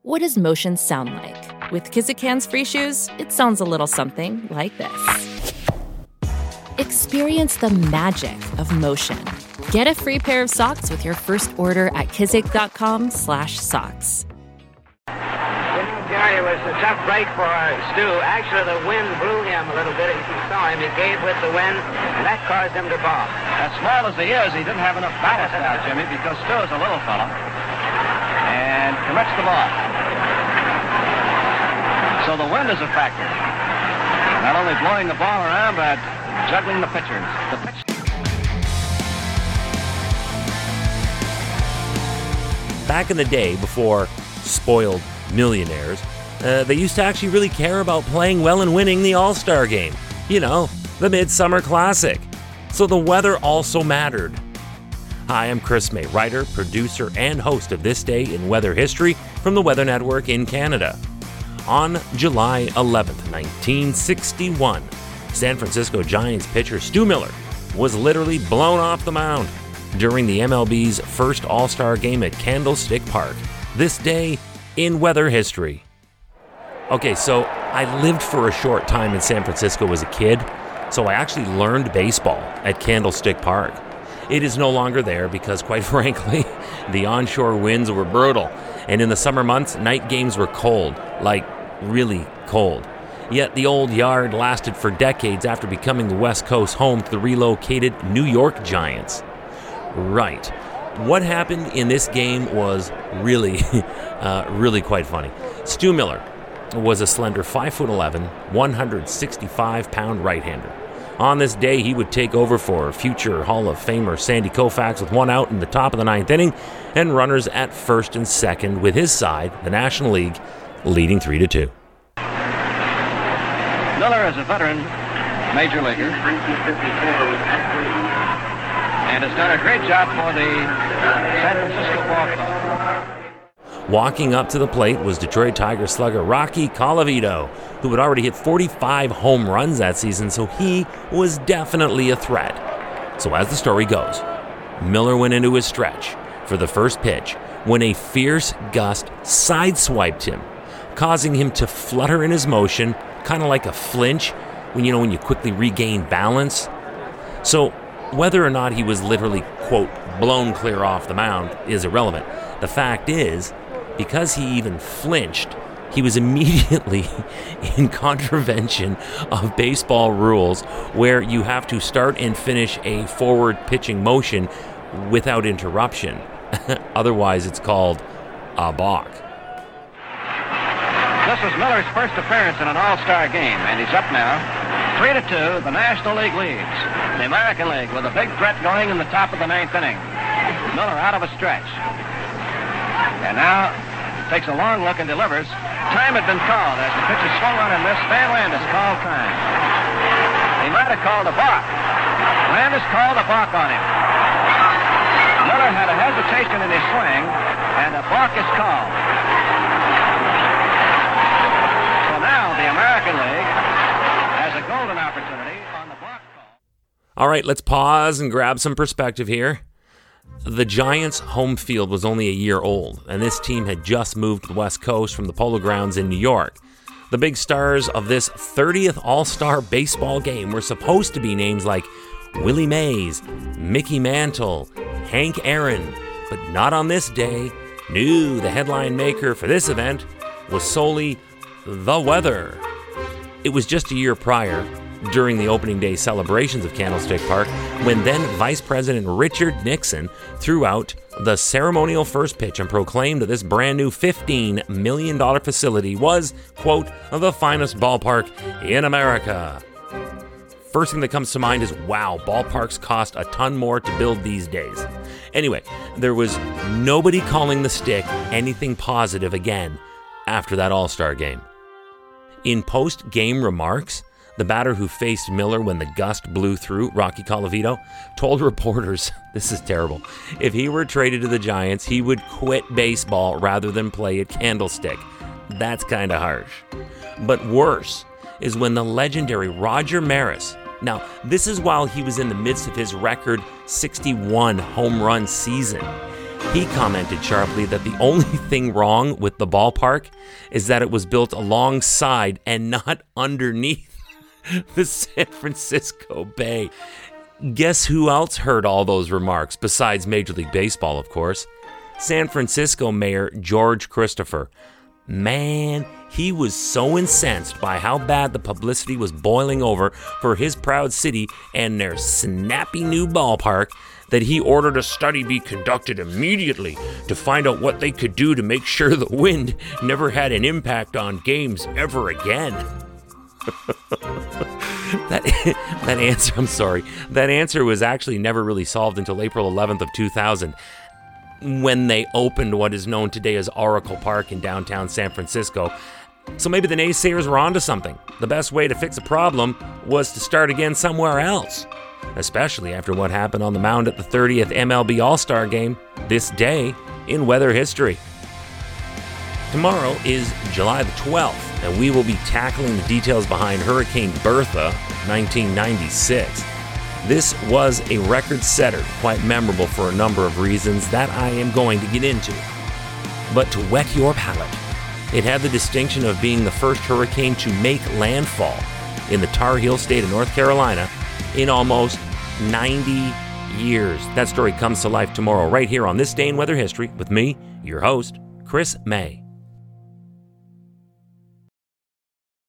What does motion sound like? With Kizik hands-free shoes, it sounds a little something like this. Experience the magic of motion. Get a free pair of socks with your first order at kizik.com/socks. Jerry, it was a tough break for Stu. Actually, the wind blew him a little bit. If you saw him, he gave with the wind, and that caused him to balk. As small as he is, he didn't have enough ballast now, Jimmy, because Stu's a little fella. And commits the ball. So the wind is a factor. Not only blowing the ball around, but juggling the pitchers. Back in the day, before spoiled millionaires, they used to actually really care about playing well and winning the All-Star game. You know, the Midsummer Classic. So the weather also mattered. Hi, I'm Chris May, writer, producer, and host of This Day in Weather History from the Weather Network in Canada. On July 11th, 1961, San Francisco Giants pitcher Stu Miller was literally blown off the mound during the MLB's first All-Star game at Candlestick Park. This day in weather history. Okay, so I lived for a short time in San Francisco as a kid, so I actually learned baseball at Candlestick Park. It is no longer there because, quite frankly, the onshore winds were brutal, and in the summer months, night games were cold, like really cold. Yet the old yard lasted for decades after becoming the West Coast home to the relocated New York Giants. Right. What happened in this game was really, really quite funny. Stu Miller was a slender 5'11", 165-pound right-hander. On this day, he would take over for future Hall of Famer Sandy Koufax with one out in the top of the ninth inning and runners at first and second with his side, the National League, leading 3-2. Miller is a veteran major leaguer and has done a great job for the San Francisco Ball Club. Walking up to the plate was Detroit Tiger slugger Rocky Colavito, who had already hit 45 home runs that season, so he was definitely a threat. So as the story goes, Miller went into his stretch for the first pitch when a fierce gust sideswiped him, causing him to flutter in his motion, kind of like a flinch when you quickly regain balance. So whether or not he was literally, quote, blown clear off the mound is irrelevant. The fact is, because he even flinched, he was immediately in contravention of baseball rules where you have to start and finish a forward pitching motion without interruption. Otherwise, it's called a balk. This is Miller's first appearance in an All-Star game, and he's up now. 3-2, the National League leads. The American League with a big threat going in the top of the ninth inning. Miller out of a stretch. And now takes a long look and delivers. Time had been called as the pitch is swung on and missed. Stan Landis called time. He might have called a balk. Landis called a balk on him. Miller had a hesitation in his swing, and a balk is called. So now the American League has a golden opportunity on the balk call. All right, let's pause and grab some perspective here. The Giants' home field was only a year old, and this team had just moved to the West Coast from the Polo Grounds in New York. The big stars of this 30th All-Star baseball game were supposed to be names like Willie Mays, Mickey Mantle, Hank Aaron, but not on this day. No, the headline maker for this event was solely the weather. It was just a year prior, during the opening day celebrations of Candlestick Park, when then Vice President Richard Nixon threw out the ceremonial first pitch and proclaimed that this brand new $15 million facility was, quote, the finest ballpark in America. First thing that comes to mind is, wow, ballparks cost a ton more to build these days. Anyway, there was nobody calling the stick anything positive again after that All-Star game. In post-game remarks, the batter who faced Miller when the gust blew through, Rocky Colavito, told reporters, this is terrible, if he were traded to the Giants, he would quit baseball rather than play at Candlestick. That's kind of harsh. But worse is when the legendary Roger Maris, now this is while he was in the midst of his record 61 home run season, He commented sharply that the only thing wrong with the ballpark is that it was built alongside and not underneath the San Francisco Bay. Guess who else heard all those remarks, besides Major League Baseball, of course? San Francisco Mayor George Christopher. Man, he was so incensed by how bad the publicity was boiling over for his proud city and their snappy new ballpark that he ordered a study be conducted immediately to find out what they could do to make sure the wind never had an impact on games ever again. That answer was actually never really solved until April 11th of 2000, when they opened what is known today as Oracle Park in downtown San Francisco. So maybe the naysayers were onto something. The best way to fix a problem was to start again somewhere else, especially after what happened on the mound at the 30th MLB All-Star Game this day in weather history. Tomorrow is July the 12th, and we will be tackling the details behind Hurricane Bertha, 1996. This was a record setter, quite memorable for a number of reasons that I am going to get into. But to whet your palate, it had the distinction of being the first hurricane to make landfall in the Tar Heel state of North Carolina in almost 90 years. That story comes to life tomorrow right here on This Day in Weather History with me, your host, Chris May.